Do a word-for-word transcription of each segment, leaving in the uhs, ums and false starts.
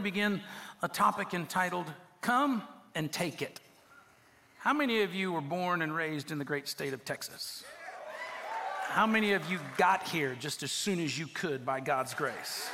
begin a topic entitled, Come and Take It. How many of you were born and raised in the great state of Texas? How many of you got here just as soon as you could by God's grace?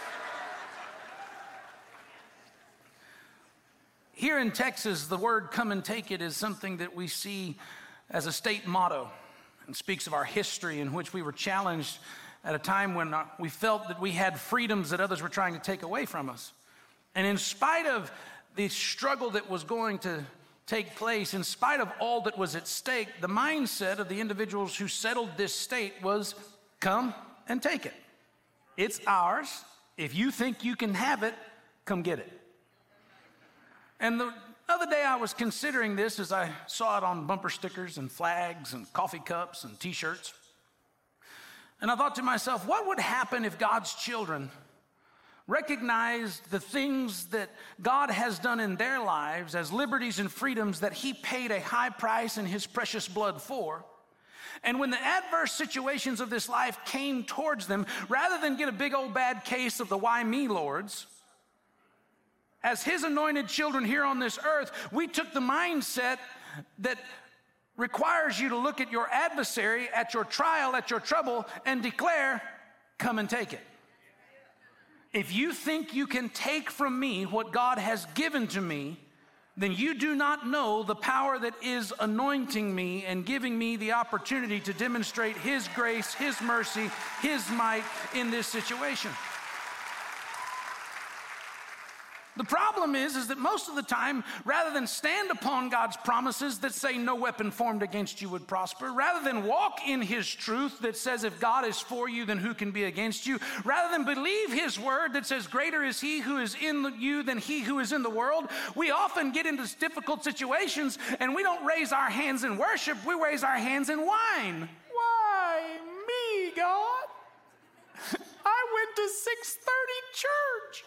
Here in Texas, the word come and take it is something that we see as a state motto and speaks of our history in which we were challenged at a time when we felt that we had freedoms that others were trying to take away from us. And in spite of the struggle that was going to take place, in spite of all that was at stake, the mindset of the individuals who settled this state was come and take it. It's ours. If you think you can have it, come get it. And the other day I was considering this as I saw it on bumper stickers and flags and coffee cups and t-shirts. And I thought to myself, what would happen if God's children recognized the things that God has done in their lives as liberties and freedoms that he paid a high price in his precious blood for? And when the adverse situations of this life came towards them, rather than get a big old bad case of the why me lords, as his anointed children here on this earth, we took the mindset that requires you to look at your adversary, at your trial, at your trouble, and declare, come and take it. If you think you can take from me what God has given to me, then you do not know the power that is anointing me and giving me the opportunity to demonstrate his grace, his mercy, his might in this situation. The problem is, is that most of the time, rather than stand upon God's promises that say no weapon formed against you would prosper, rather than walk in his truth that says if God is for you, then who can be against you, rather than believe his word that says greater is he who is in you than he who is in the world, we often get into difficult situations and we don't raise our hands in worship, we raise our hands in whine. Why me, God? I went to six thirty church.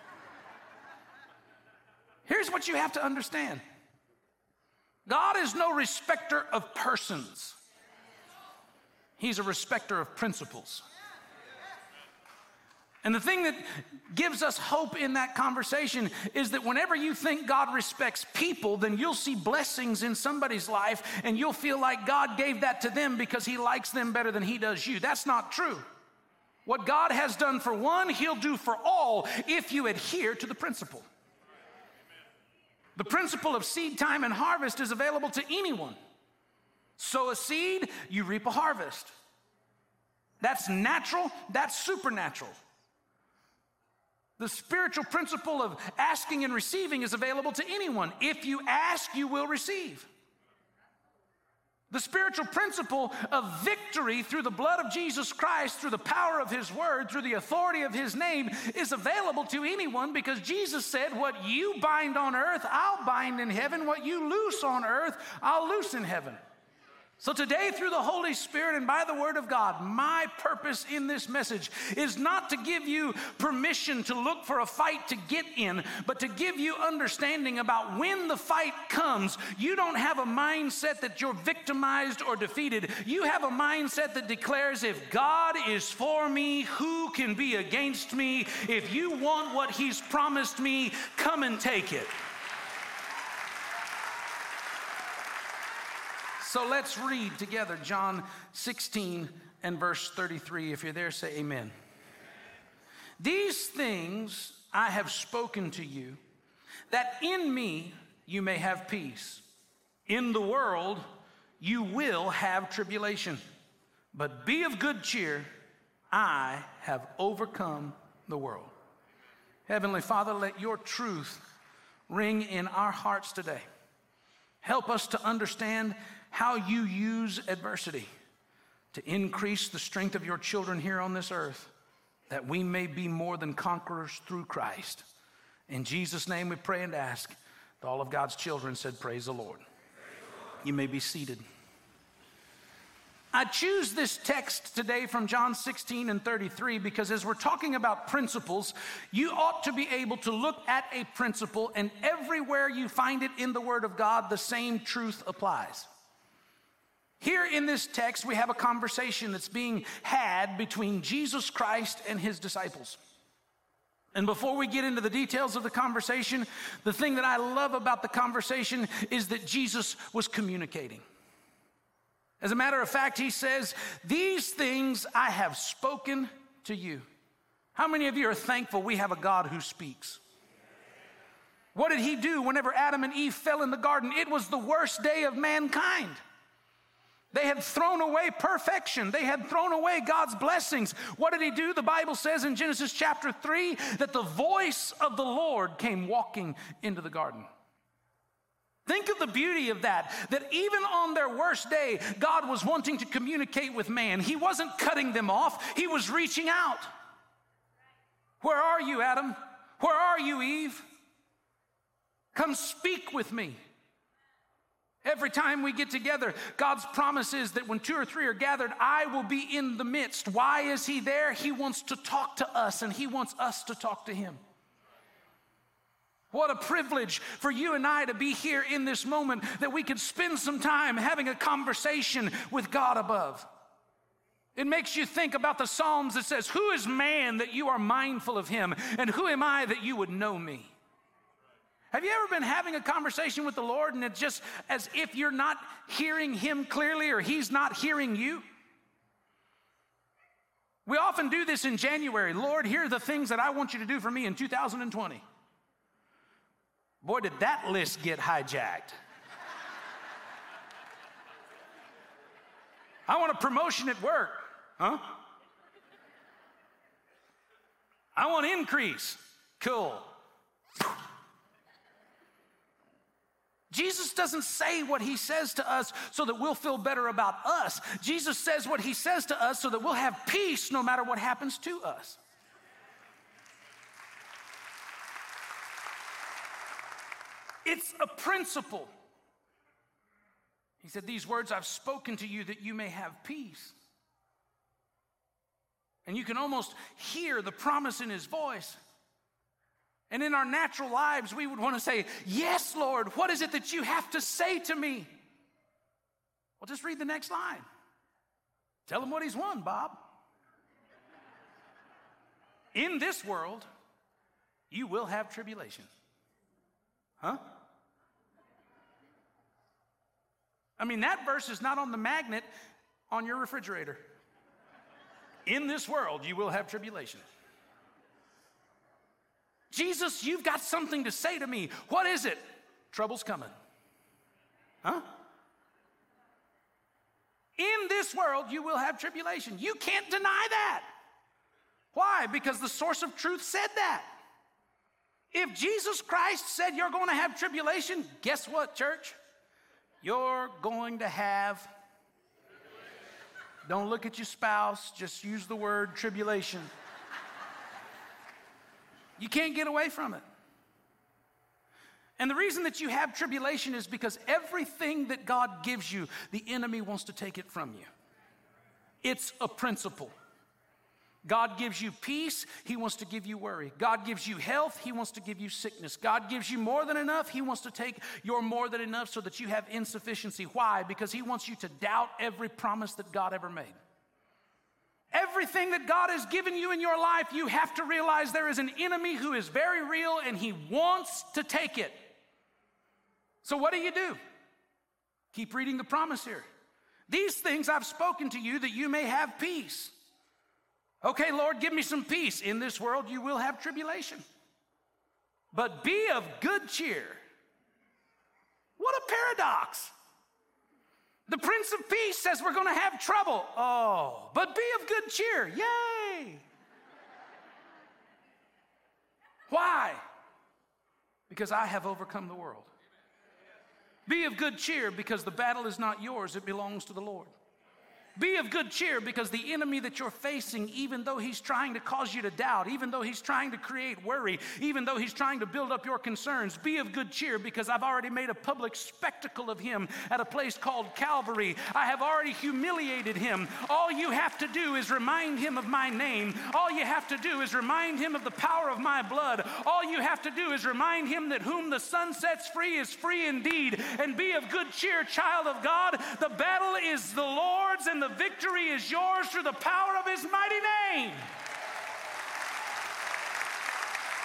Here's what you have to understand. God is no respecter of persons. He's a respecter of principles. And the thing that gives us hope in that conversation is that whenever you think God respects people, then you'll see blessings in somebody's life and you'll feel like God gave that to them because he likes them better than he does you. That's not true. What God has done for one, he'll do for all if you adhere to the principle. The principle of seed time and harvest is available to anyone. Sow a seed, you reap a harvest. That's natural, that's supernatural. The spiritual principle of asking and receiving is available to anyone. If you ask, you will receive. The spiritual principle of victory through the blood of Jesus Christ, through the power of his word, through the authority of his name, is available to anyone because Jesus said, what you bind on earth, I'll bind in heaven. What you loose on earth, I'll loose in heaven. So today, through the Holy Spirit and by the word of God, my purpose in this message is not to give you permission to look for a fight to get in, but to give you understanding about when the fight comes. You don't have a mindset that you're victimized or defeated. You have a mindset that declares, if God is for me, who can be against me? If you want what he's promised me, come and take it. So let's read together John sixteen and verse thirty-three. If you're there, say amen. These things I have spoken to you, that in me you may have peace. In the world you will have tribulation, but be of good cheer. I have overcome the world. Heavenly Father, let your truth ring in our hearts today. Help us to understand how you use adversity to increase the strength of your children here on this earth, that we may be more than conquerors through Christ. In Jesus' name we pray and ask. All of God's children said, praise the Lord. Praise the Lord. You may be seated. I choose this text today from John sixteen and thirty-three because as we're talking about principles, you ought to be able to look at a principle and everywhere you find it in the Word of God, the same truth applies. Here in this text, we have a conversation that's being had between Jesus Christ and his disciples. And before we get into the details of the conversation, the thing that I love about the conversation is that Jesus was communicating. As a matter of fact, he says, "These things I have spoken to you." How many of you are thankful we have a God who speaks? What did he do whenever Adam and Eve fell in the garden? It was the worst day of mankind. They had thrown away perfection. They had thrown away God's blessings. What did he do? The Bible says in Genesis chapter three that the voice of the Lord came walking into the garden. Think of the beauty of that, that even on their worst day, God was wanting to communicate with man. He wasn't cutting them off. He was reaching out. Where are you, Adam? Where are you, Eve? Come speak with me. Every time we get together, God's promise is that when two or three are gathered, I will be in the midst. Why is he there? He wants to talk to us, and he wants us to talk to him. What a privilege for you and I to be here in this moment, that we could spend some time having a conversation with God above. It makes you think about the Psalms that says, "Who is man that you are mindful of him? And who am I that you would know me?" Have you ever been having a conversation with the Lord and it's just as if you're not hearing him clearly or he's not hearing you? We often do this in January. "Lord, here are the things that I want you to do for me in two thousand twenty. Boy, did that list get hijacked. I want a promotion at work. Huh? I want increase. Cool. Jesus doesn't say what he says to us so that we'll feel better about us. Jesus says what he says to us so that we'll have peace no matter what happens to us. It's a principle. He said, "These words I've spoken to you that you may have peace." And you can almost hear the promise in his voice. And in our natural lives, we would want to say, "Yes, Lord, what is it that you have to say to me?" Well, just read the next line. Tell him what he's won, Bob. "In this world, you will have tribulation." Huh? I mean, that verse is not on the magnet on your refrigerator. "In this world, you will have tribulation." Jesus, you've got something to say to me. What is it? Trouble's coming. Huh? "In this world, you will have tribulation." You can't deny that. Why? Because the source of truth said that. If Jesus Christ said you're going to have tribulation, guess what, church? You're going to have. Don't look at your spouse. Just use the word tribulation. You can't get away from it. And the reason that you have tribulation is because everything that God gives you, the enemy wants to take it from you. It's a principle. God gives you peace, he wants to give you worry. God gives you health, he wants to give you sickness. God gives you more than enough, he wants to take your more than enough so that you have insufficiency. Why? Because he wants you to doubt every promise that God ever made. Everything that God has given you in your life, you have to realize there is an enemy who is very real and he wants to take it. So what do you do? Keep reading the promise here. "These things I've spoken to you that you may have peace." Okay, Lord, give me some peace. "In this world you will have tribulation. But be of good cheer." What a paradox. The Prince of Peace says we're going to have trouble. Oh, but be of good cheer. Yay. Why? Because I have overcome the world. Be of good cheer because the battle is not yours, it belongs to the Lord. Be of good cheer because the enemy that you're facing, even though he's trying to cause you to doubt, even though he's trying to create worry, even though he's trying to build up your concerns, be of good cheer because I've already made a public spectacle of him at a place called Calvary. I have already humiliated him. All you have to do is remind him of my name. All you have to do is remind him of the power of my blood. All you have to do is remind him that whom the Son sets free is free indeed. And be of good cheer, child of God. The battle is the Lord's and the The victory is yours through the power of his mighty name.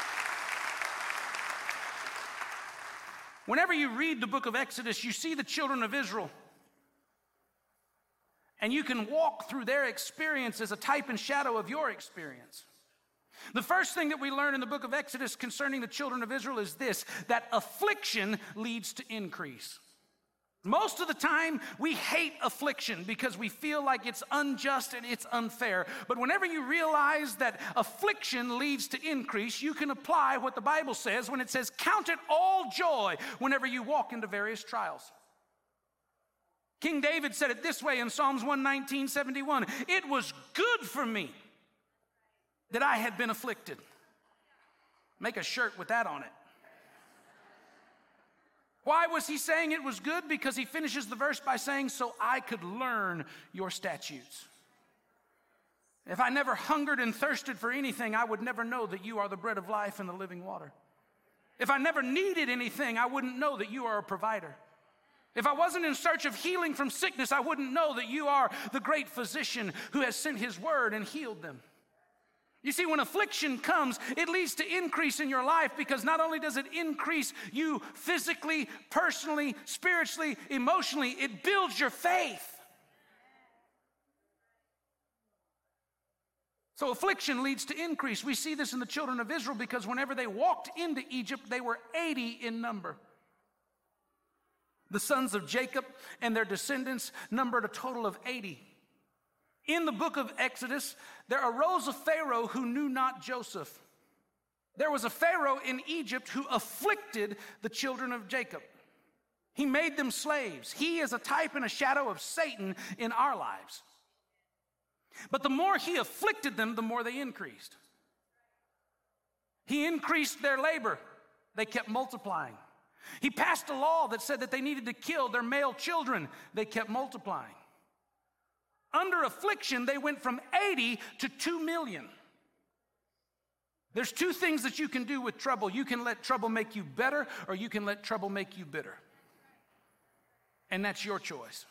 Whenever you read the book of Exodus, you see the children of Israel, and you can walk through their experience as a type and shadow of your experience. The first thing that we learn in the book of Exodus concerning the children of Israel is this, that affliction leads to increase. Most of the time, we hate affliction because we feel like it's unjust and it's unfair. But whenever you realize that affliction leads to increase, you can apply what the Bible says when it says, count it all joy whenever you walk into various trials. King David said it this way in Psalms one nineteen, seventy-one, it was good for me that I had been afflicted. Make a shirt with that on it. Why was he saying it was good? Because he finishes the verse by saying, so I could learn your statutes. If I never hungered and thirsted for anything, I would never know that you are the bread of life and the living water. If I never needed anything, I wouldn't know that you are a provider. If I wasn't in search of healing from sickness, I wouldn't know that you are the great physician who has sent his word and healed them. You see, when affliction comes, it leads to increase in your life because not only does it increase you physically, personally, spiritually, emotionally, it builds your faith. So affliction leads to increase. We see this in the children of Israel because whenever they walked into Egypt, they were eighty in number. The sons of Jacob and their descendants numbered a total of eighty. In the book of Exodus, there arose a Pharaoh who knew not Joseph. There was a Pharaoh in Egypt who afflicted the children of Jacob. He made them slaves. He is a type and a shadow of Satan in our lives. But the more he afflicted them, the more they increased. He increased their labor. They kept multiplying. He passed a law that said that they needed to kill their male children. They kept multiplying. Under affliction, they went from eighty to two million. There's two things that you can do with trouble. You can let trouble make you better, or you can let trouble make you bitter. And that's your choice.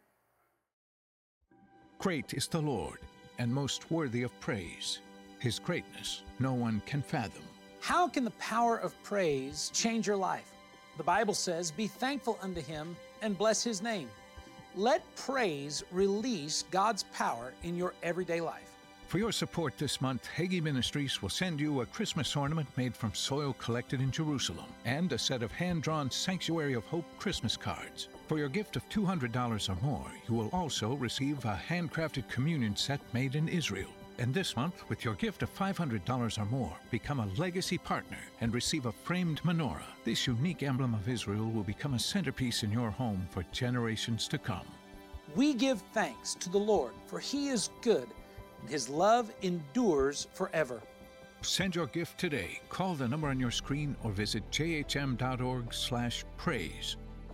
Great is the Lord, and most worthy of praise. His greatness no one can fathom. How can the power of praise change your life? The Bible says, be thankful unto him and bless his name. Let praise release God's power in your everyday life. For your support this month, Hagee Ministries will send you a Christmas ornament made from soil collected in Jerusalem and a set of hand-drawn Sanctuary of Hope Christmas cards. For your gift of two hundred dollars or more, you will also receive a handcrafted communion set made in Israel. And this month, with your gift of five hundred dollars or more, become a legacy partner and receive a framed menorah. This unique emblem of Israel will become a centerpiece in your home for generations to come. We give thanks to the Lord, for he is good, and his love endures forever. Send your gift today. Call the number on your screen or visit j h m dot org slash praise.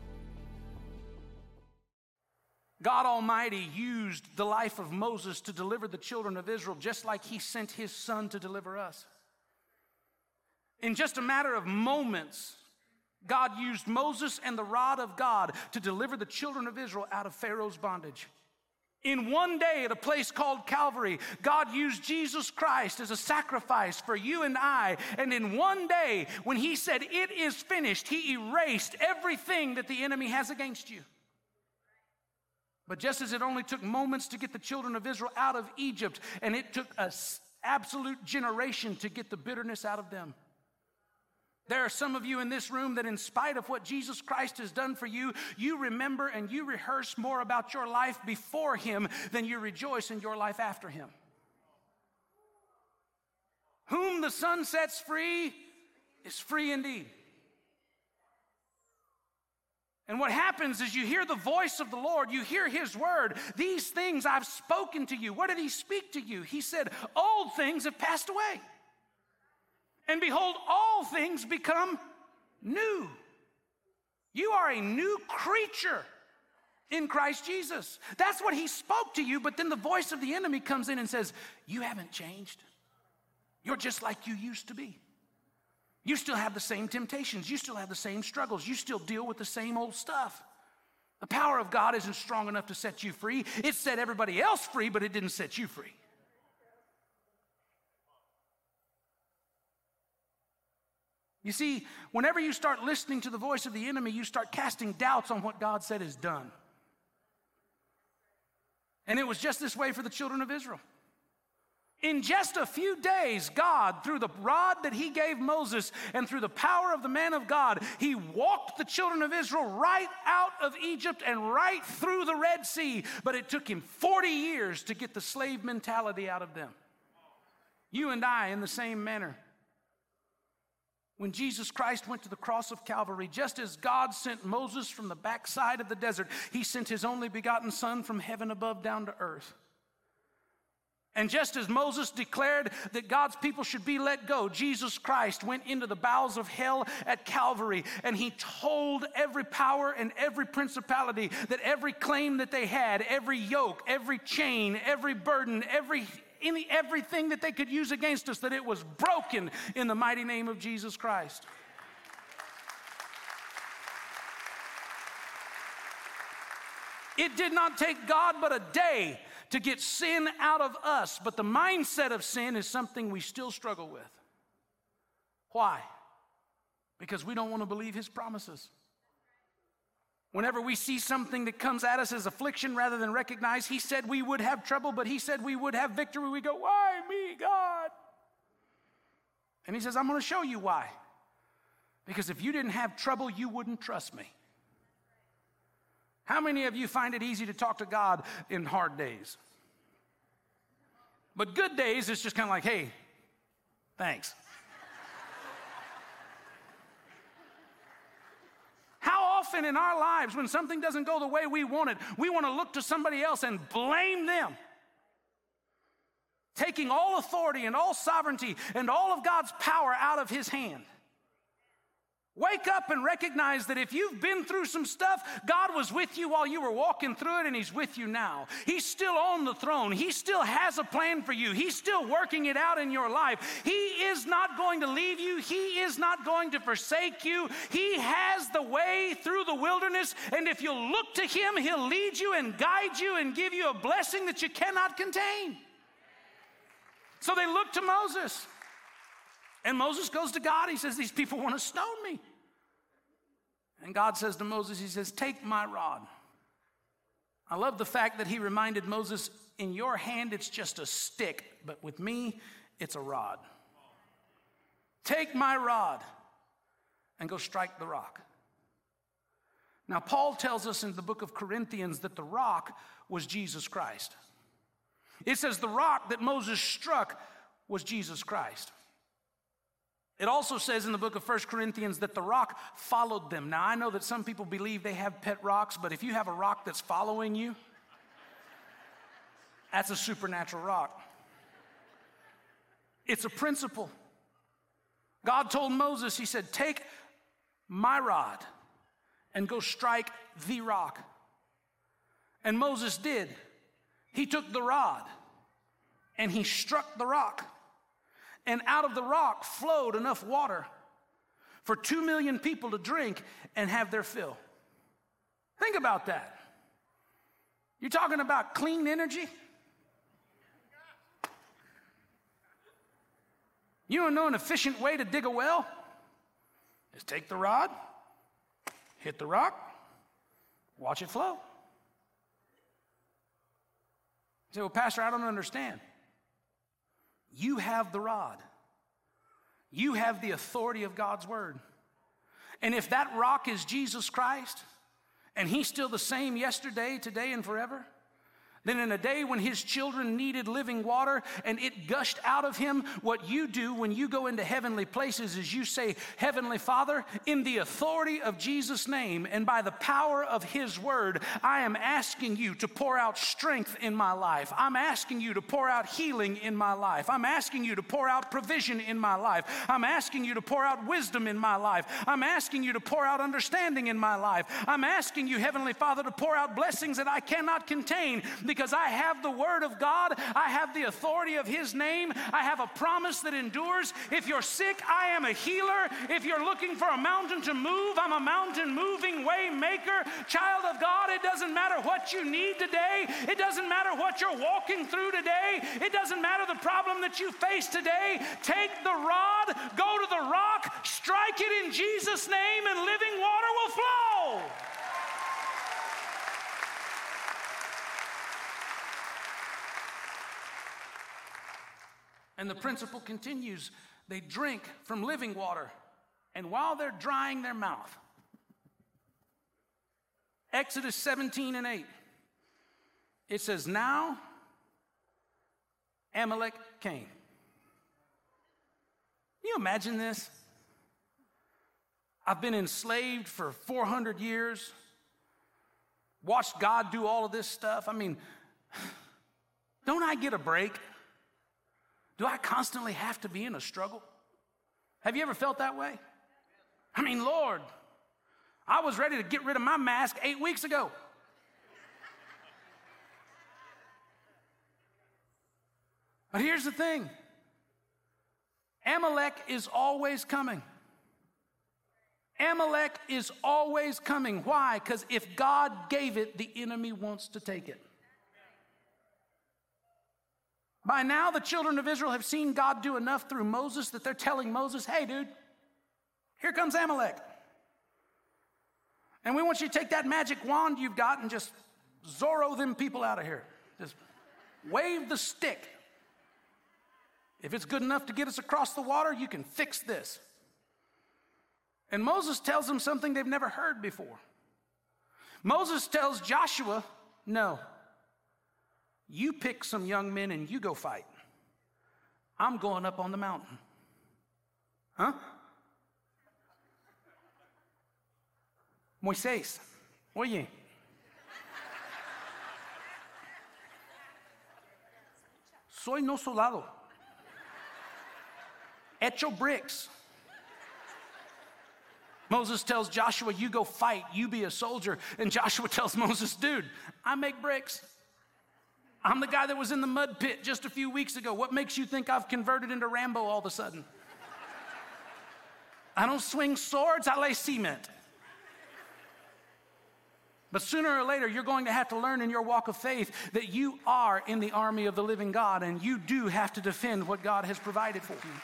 God Almighty used the life of Moses to deliver the children of Israel just like he sent his son to deliver us. In just a matter of moments, God used Moses and the rod of God to deliver the children of Israel out of Pharaoh's bondage. In one day at a place called Calvary, God used Jesus Christ as a sacrifice for you and I. And in one day, when he said, it is finished, he erased everything that the enemy has against you. But just as it only took moments to get the children of Israel out of Egypt, and it took an absolute generation to get the bitterness out of them. There are some of you in this room that in spite of what Jesus Christ has done for you, you remember and you rehearse more about your life before him than you rejoice in your life after him. Whom the Son sets free is free indeed. And what happens is you hear the voice of the Lord, you hear his word. These things I've spoken to you. What did he speak to you? He said, old things have passed away. And behold, all things become new. You are a new creature in Christ Jesus. That's what he spoke to you, but then the voice of the enemy comes in and says, you haven't changed. You're just like you used to be. You still have the same temptations. You still have the same struggles. You still deal with the same old stuff. The power of God isn't strong enough to set you free. It set everybody else free, but it didn't set you free. You see, whenever you start listening to the voice of the enemy, you start casting doubts on what God said is done. And it was just this way for the children of Israel. In just a few days, God, through the rod that he gave Moses and through the power of the man of God, he walked the children of Israel right out of Egypt and right through the Red Sea. But it took him forty years to get the slave mentality out of them. You and I, in the same manner. When Jesus Christ went to the cross of Calvary, just as God sent Moses from the backside of the desert, he sent his only begotten Son from heaven above down to earth. And just as Moses declared that God's people should be let go, Jesus Christ went into the bowels of hell at Calvary, and he told every power and every principality that every claim that they had, every yoke, every chain, every burden, every any, everything that they could use against us, that it was broken in the mighty name of Jesus Christ. It did not take God but a day to get sin out of us, but the mindset of sin is something we still struggle with. Why? Because we don't want to believe his promises. Whenever we see something that comes at us as affliction, rather than recognize he said we would have trouble, but he said we would have victory, we go, why me, God? And he says, I'm going to show you why. Because if you didn't have trouble, you wouldn't trust me. How many of you find it easy to talk to God in hard days? But good days, it's just kind of like, hey, thanks. How often in our lives, when something doesn't go the way we want it, we want to look to somebody else and blame them, taking all authority and all sovereignty and all of God's power out of his hand. Wake up and recognize that if you've been through some stuff, God was with you while you were walking through it, and he's with you now. He's still on the throne. He still has a plan for you. He's still working it out in your life. He is not going to leave you. He is not going to forsake you. He has the way through the wilderness, and if you'll look to him, he'll lead you and guide you and give you a blessing that you cannot contain. So they look to Moses. And Moses goes to God. He says, these people want to stone me. And God says to Moses, he says, take my rod. I love the fact that he reminded Moses, in your hand it's just a stick, but with me it's a rod. Take my rod and go strike the rock. Now, Paul tells us in the book of Corinthians that the rock was Jesus Christ. It says the rock that Moses struck was Jesus Christ. It also says in the book of First Corinthians that the rock followed them. Now, I know that some people believe they have pet rocks, but if you have a rock that's following you, that's a supernatural rock. It's a principle. God told Moses, he said, take my rod and go strike the rock. And Moses did. He took the rod and he struck the rock. And out of the rock flowed enough water for two million people to drink and have their fill. Think about that. You're talking about clean energy? You don't know an efficient way to dig a well? Just take the rod, hit the rock, watch it flow. You say, well, Pastor, I don't understand. You have the rod. You have the authority of God's word. And if that rock is Jesus Christ, and he's still the same yesterday, today, and forever, then in a day when his children needed living water and it gushed out of him, what you do when you go into heavenly places is you say, Heavenly Father, in the authority of Jesus' name and by the power of his word, I am asking you to pour out strength in my life. I'm asking you to pour out healing in my life. I'm asking you to pour out provision in my life. I'm asking you to pour out wisdom in my life. I'm asking you to pour out understanding in my life. I'm asking you, Heavenly Father, to pour out blessings that I cannot contain, because I have the Word of God. I have the authority of His name. I have a promise that endures. If you're sick, I am a healer. If you're looking for a mountain to move, I'm a mountain moving way maker. Child of God, it doesn't matter what you need today. It doesn't matter what you're walking through today. It doesn't matter the problem that you face today. Take the rod, go to the rock, strike it in Jesus' name, and living water will flow. And the principle continues. They drink from living water, and while they're drying their mouth, Exodus seventeen and eight, it says, now Amalek came. Can you imagine this? I've been enslaved for four hundred years, watched God do all of this stuff. I mean, don't I get a break? Do I constantly have to be in a struggle? Have you ever felt that way? I mean, Lord, I was ready to get rid of my mask eight weeks ago. But here's the thing. Amalek is always coming. Amalek is always coming. Why? Because if God gave it, the enemy wants to take it. By now, the children of Israel have seen God do enough through Moses that they're telling Moses, hey, dude, here comes Amalek. And we want you to take that magic wand you've got and just Zorro them people out of here. Just wave the stick. If it's good enough to get us across the water, you can fix this. And Moses tells them something they've never heard before. Moses tells Joshua, no. You pick some young men and you go fight. I'm going up on the mountain. Huh? Moisés, oye. Soy no soldado. Hecho bricks. Moses tells Joshua, you go fight, you be a soldier. And Joshua tells Moses, dude, I make bricks. I'm the guy that was in the mud pit just a few weeks ago. What makes you think I've converted into Rambo all of a sudden? I don't swing swords, I lay cement. But sooner or later, you're going to have to learn in your walk of faith that you are in the army of the living God, and you do have to defend what God has provided for you.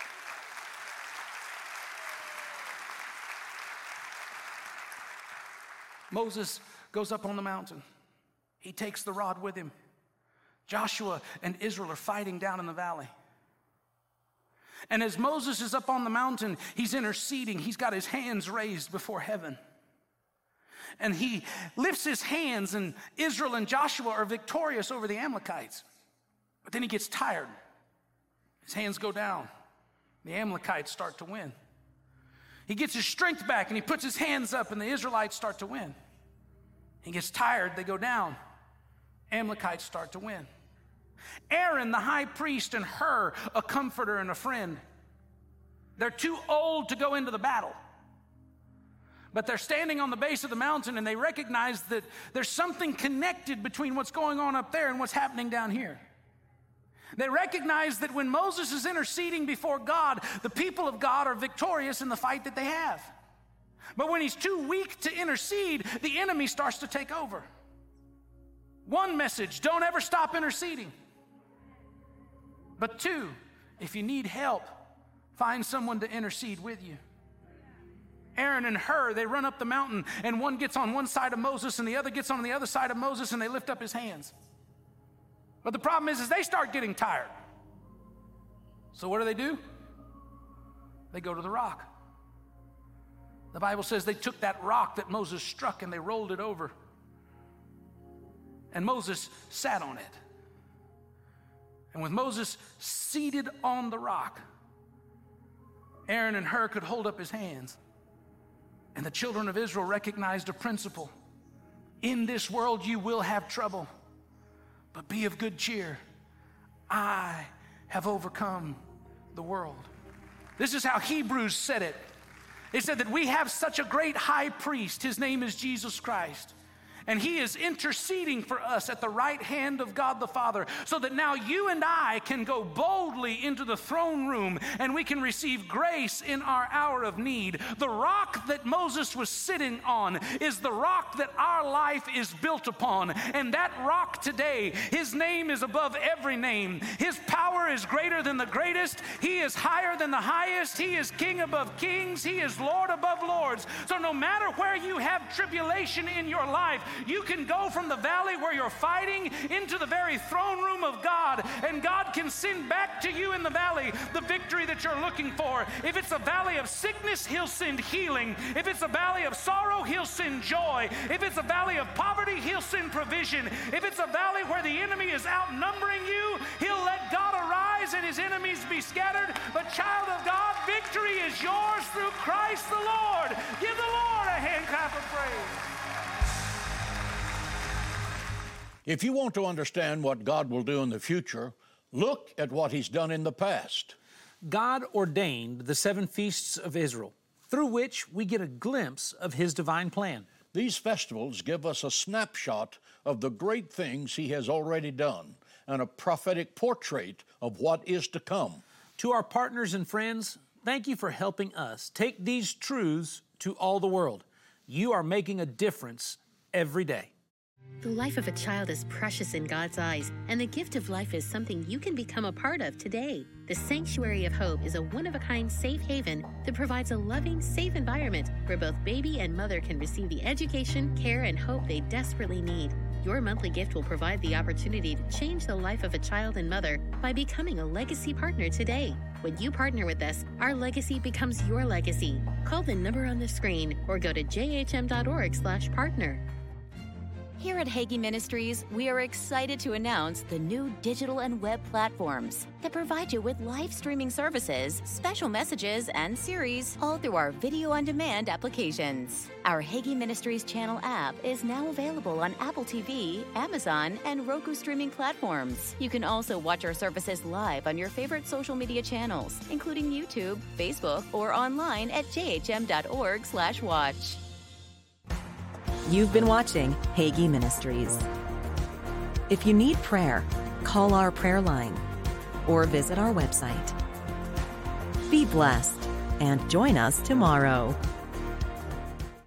Moses goes up on the mountain. He takes the rod with him. Joshua and Israel are fighting down in the valley. And as Moses is up on the mountain, he's interceding. He's got his hands raised before heaven. And he lifts his hands, and Israel and Joshua are victorious over the Amalekites. But then he gets tired. His hands go down. The Amalekites start to win. He gets his strength back, and he puts his hands up, and the Israelites start to win. He gets tired. They go down. Amalekites start to win. Aaron, the high priest, and Hur, a comforter and a friend. They're too old to go into the battle. But they're standing on the base of the mountain, and they recognize that there's something connected between what's going on up there and what's happening down here. They recognize that when Moses is interceding before God, the people of God are victorious in the fight that they have. But when he's too weak to intercede, the enemy starts to take over. One message, don't ever stop interceding. But two, if you need help, find someone to intercede with you. Aaron and Hur, they run up the mountain, and one gets on one side of Moses and the other gets on the other side of Moses, and they lift up his hands. But the problem is, is they start getting tired. So what do they do? They go to the rock. The Bible says they took that rock that Moses struck and they rolled it over. And Moses sat on it. And with Moses seated on the rock, Aaron and Hur could hold up his hands. And the children of Israel recognized a principle. In this world you will have trouble, but be of good cheer. I have overcome the world. This is how Hebrews said it. It said that we have such a great high priest. His name is Jesus Christ. And he is interceding for us at the right hand of God the Father, so that now you and I can go boldly into the throne room and we can receive grace in our hour of need. The rock that Moses was sitting on is the rock that our life is built upon. And that rock today, his name is above every name. His power is greater than the greatest. He is higher than the highest. He is King above kings. He is Lord above lords. So no matter where you have tribulation in your life, you can go from the valley where you're fighting into the very throne room of God, and God can send back to you in the valley the victory that you're looking for. If it's a valley of sickness, he'll send healing. If it's a valley of sorrow, he'll send joy. If it's a valley of poverty, he'll send provision. If it's a valley where the enemy is outnumbering you, he'll let God arise and his enemies be scattered. But child of God, victory is yours through Christ the Lord. Give the Lord a hand clap of praise. If you want to understand what God will do in the future, look at what he's done in the past. God ordained the seven feasts of Israel, through which we get a glimpse of his divine plan. These festivals give us a snapshot of the great things he has already done and a prophetic portrait of what is to come. To our partners and friends, thank you for helping us take these truths to all the world. You are making a difference every day. The life of a child is precious in God's eyes, and the gift of life is something you can become a part of today. The Sanctuary of Hope is a one-of-a-kind safe haven that provides a loving, safe environment where both baby and mother can receive the education, care, and hope they desperately need. Your monthly gift will provide the opportunity to change the life of a child and mother by becoming a legacy partner today. When you partner with us, our legacy becomes your legacy. Call the number on the screen or go to j h m dot org slash partner. Here at Hagee Ministries, we are excited to announce the new digital and web platforms that provide you with live streaming services, special messages, and series, all through our video-on-demand applications. Our Hagee Ministries channel app is now available on Apple T V, Amazon, and Roku streaming platforms. You can also watch our services live on your favorite social media channels, including YouTube, Facebook, or online at j h m dot org slash watch. You've been watching Hagee Ministries. If you need prayer, call our prayer line or visit our website. Be blessed and join us tomorrow.